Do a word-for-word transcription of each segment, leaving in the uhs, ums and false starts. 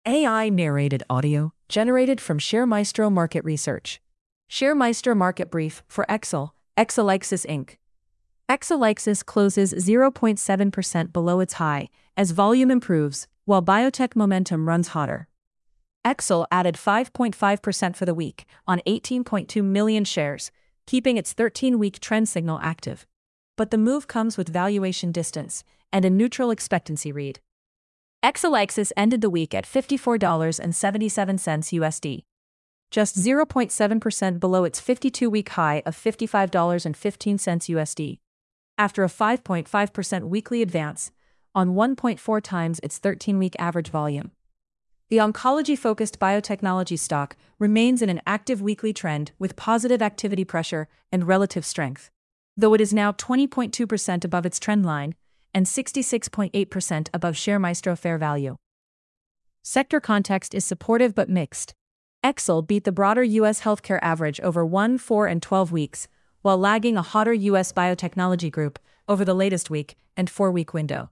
A I-narrated audio generated from ShareMaestro Market Research. ShareMaestro Market Brief for Exel, Exelixis Incorporated. Exelixis closes zero point seven percent below its high as volume improves, while biotech momentum runs hotter. Exel added five point five percent for the week on eighteen point two million shares, keeping its thirteen-week trend signal active. But the move comes with valuation distance and a neutral expectancy read. Exelixis ended the week at fifty-four dollars and seventy-seven cents U S D, just zero point seven percent below its fifty-two-week high of fifty-five dollars and fifteen cents U S D, after a five point five percent weekly advance on one point four times its thirteen-week average volume. The oncology-focused biotechnology stock remains in an active weekly trend with positive activity pressure and relative strength, though it is now twenty point two percent above its trend line and sixty-six point eight percent above ShareMaestro fair value. Sector context is supportive but mixed. Exel beat the broader U S healthcare average over one, four, and twelve weeks, while lagging a hotter U S biotechnology group over the latest week and four-week window.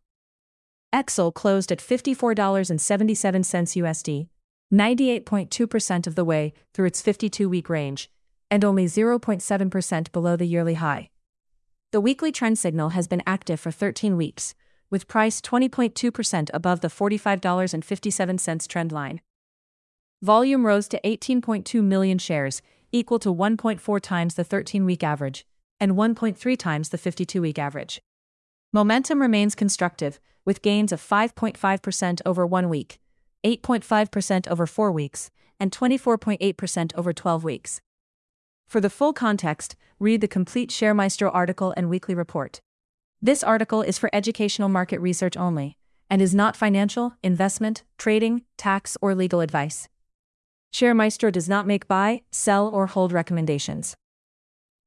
Exel closed at fifty-four dollars and seventy-seven cents U S D, ninety-eight point two percent of the way through its fifty-two-week range, and only zero point seven percent below the yearly high. The weekly trend signal has been active for thirteen weeks, with price twenty point two percent above the forty-five dollars and fifty-seven cents trend line. Volume rose to eighteen point two million shares, equal to one point four times the thirteen-week average, and one point three times the fifty-two-week average. Momentum remains constructive, with gains of five point five percent over one week, eight point five percent over four weeks, and twenty-four point eight percent over twelve weeks. For the full context, read the complete ShareMaestro article and weekly report. This article is for educational market research only, and is not financial, investment, trading, tax, or legal advice. ShareMaestro does not make buy, sell, or hold recommendations.